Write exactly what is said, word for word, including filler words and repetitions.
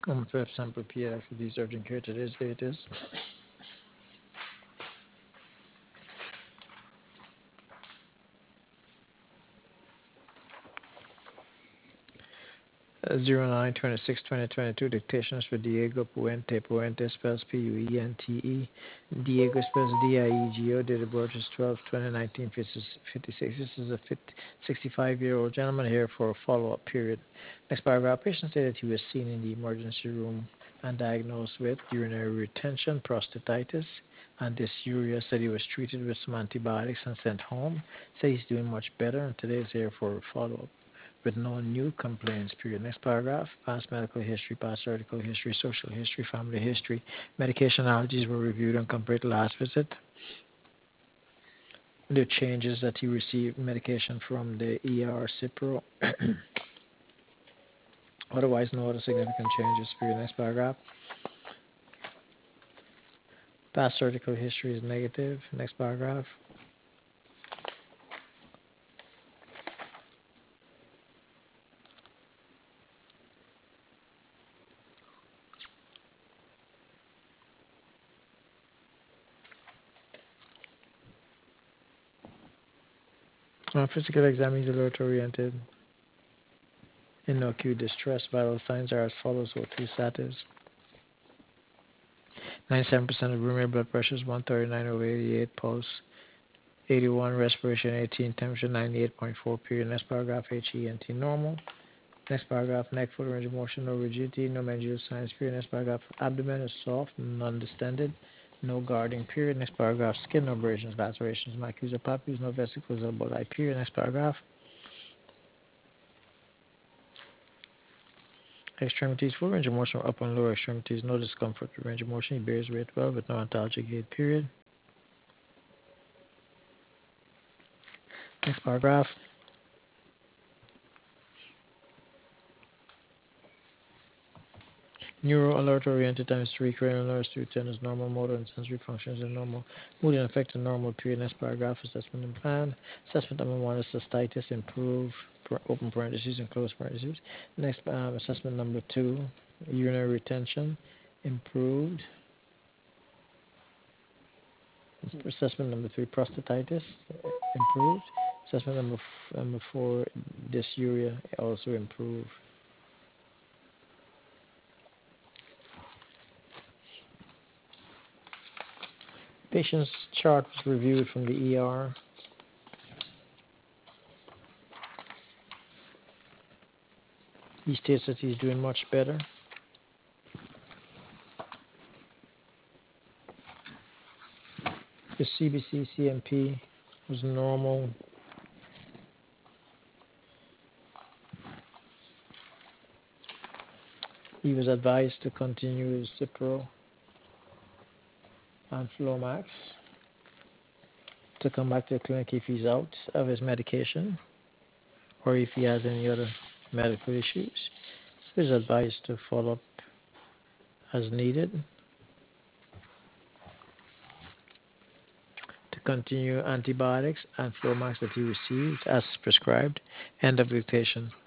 Um, twelve sample P X for these urgent care. Today's date is uh, zero nine twenty-six twenty twenty-two. Dictation is for Diego Puente. Puente spells P U E N T E. Diego spells D I E G O. Date of birth is twelve twenty nineteen fifty-six. This is a sixty-five-year-old gentleman here for a follow-up period. Next paragraph. Patient stated he was seen in the emergency room and diagnosed with urinary retention, prostatitis, and dysuria. Said he was treated with some antibiotics and sent home. Said he's doing much better and today is here for a follow-up with no new complaints, period. Next paragraph, past medical history, past surgical history, social history, family history. Medication allergies were reviewed and compared to last visit. The changes that he received medication from the E R Cipro. Otherwise, no other significant changes, period. Next paragraph, past surgical history is negative. Next paragraph. Uh, physical exam is alert oriented. In no acute distress, vital signs are as follows: O two status. ninety-seven percent of room air, blood pressure is one thirty-nine over eighty-eight, pulse eighty-one, respiration eighteen, temperature ninety-eight point four, period. Next paragraph, H E N T normal. Next paragraph, neck, foot range of motion, no rigidity, no mandibular signs, period. Next paragraph, abdomen is soft, non-distended, no guarding, period. Next paragraph, skin, no abrasions, lacerations, macular papules, no vesicles, elbow light, period. Next paragraph, extremities, full range of motion, upper and lower extremities, no discomfort with range of motion, he bears weight well with no ontologic gait, period. Next paragraph, neuro alert oriented times three, cranial nerves through ten is normal, motor and sensory functions are normal, mood and affect are normal, period. Next paragraph, assessment and plan. Assessment number one is cystitis, improve, open parentheses and close parentheses. Next um, assessment number two, urinary retention, improved. Assessment number three, prostatitis, improved. Assessment number, f- number four, dysuria, also improved. Patient's chart was reviewed from the E R. He states that he's doing much better. His C B C C M P was normal. He was advised to continue his Cipro and Flomax, to come back to the clinic if he's out of his medication or if he has any other medical issues. He's advised to follow up as needed, to continue antibiotics and Flomax that he received as prescribed. End of dictation.